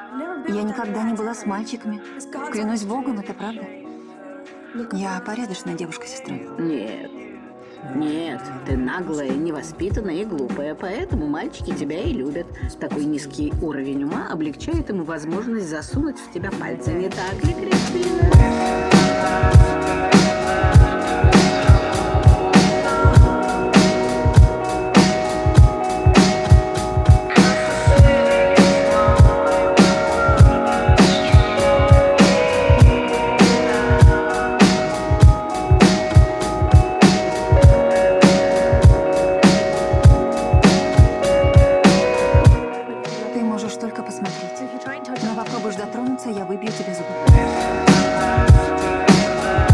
Я никогда не была с мальчиками. Клянусь Богом, это правда. Я порядочная девушка, сестра. Нет. Нет, ты наглая, невоспитанная и глупая, поэтому мальчики тебя и любят. Такой низкий уровень ума облегчает ему возможность засунуть в тебя пальцы. Не так ли, Кристина? Ты можешь только посмотреть. Но попробуешь дотронуться, я выбью тебе зубы.